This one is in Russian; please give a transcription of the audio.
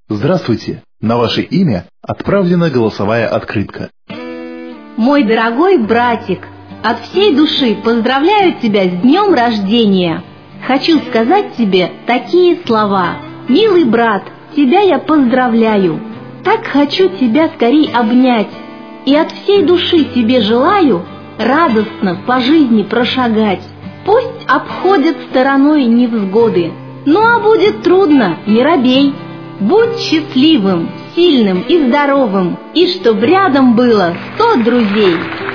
Здравствуйте! На ваше имя отправлена голосовая открытка. Мой дорогой братик, от всей души поздравляю тебя с днем рождения. Хочу сказать тебе такие слова. Милый брат, тебя я поздравляю. Так хочу тебя скорей обнять. И от всей души тебе желаю радостно по жизни прошагать. Пусть обходят стороной невзгоды. Ну а будет трудно, не робей. Будь счастливым, сильным и здоровым, и чтоб рядом было 100 друзей.